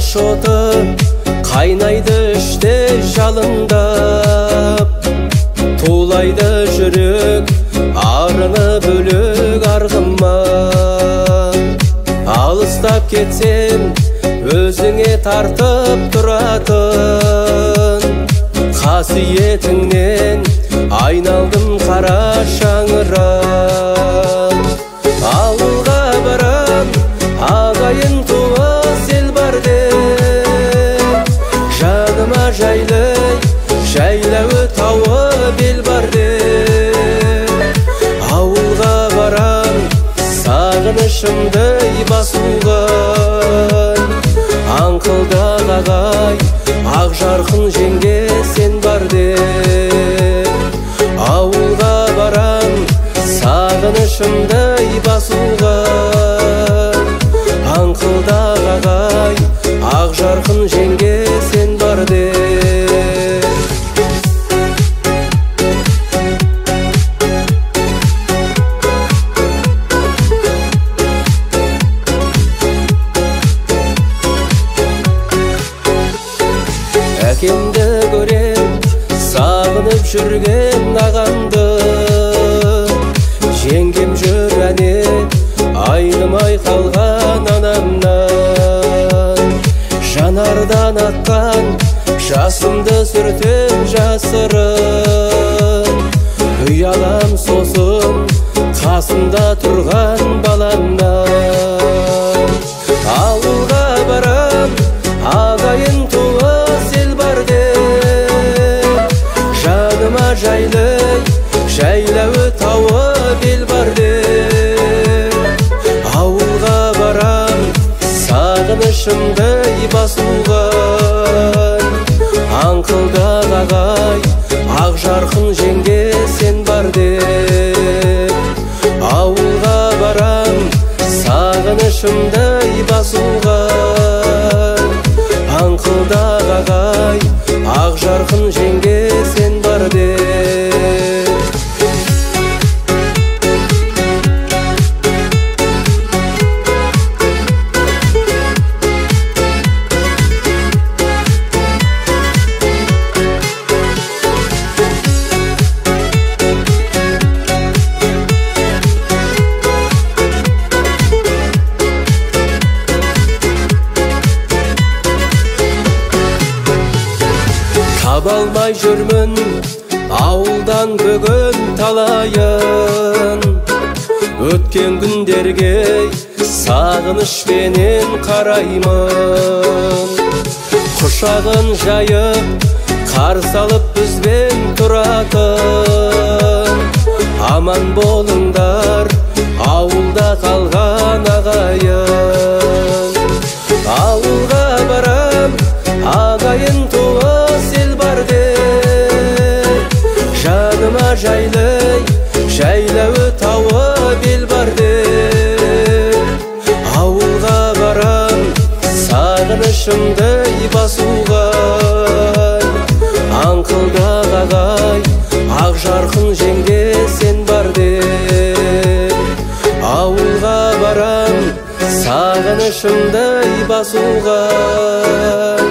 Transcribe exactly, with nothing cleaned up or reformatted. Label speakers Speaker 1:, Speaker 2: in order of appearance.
Speaker 1: шоты қайнайды іште жалындап, тулайды жүрек арыны бөлек арғыма. Алыстап кетсен өзіңе тартып тұратын, қасиетіңнен айналдым қара шаңырақ. Ауылға барам, ағайын туыс ел бар деп, жаныма жайлы жайлауы тауы бел бар деп. Ауылға барам, сағынышымды басуған, аңқылдақ ағай, ақ жарқын жеңге сен бар деп. Ауылға барам, сағынышымды басуған, аңқылдақ ағай, ақ жарқын жеңге сен бар деп. Әкемді көрем, сағынып жүрген ағамды, жеңгем жүр әне, айнымай қалған анамнан. Жанардан атқан жасымды сүртем жасырын, ұялам сосын қасында тұрған баламнан. Ауылға барам, ағайын туыс ел бар деп, жаныма жайлы жайлауы тауы бел бар деп. Ауылға барам, сағынышымды басуған, аңқылдақ ағай, ақ жарқын жеңге сен бар деп. Ауылға барам, сағынышымды басуған, аңқылдақ ағай, ақ жарқын жеңге сен бар деп. Таба алмай жүрмін ауылдан бүгін талайын, өткен күндерге сағынышпенен қараймын. Құшағын жайып қарсы алып бізбен тұратын, аман болыңдар ауылда қалған ағайын. Ауылға барам, ағайын туыс ел бар деп, жаныма жайлы жайлауы тауы бел бар деп. Ауылға барам, сағынышымды басуған, аңқылдақ ағай, ақ жарқын жеңге сен бар деп. Ауылға барам, сағынышымды басуған,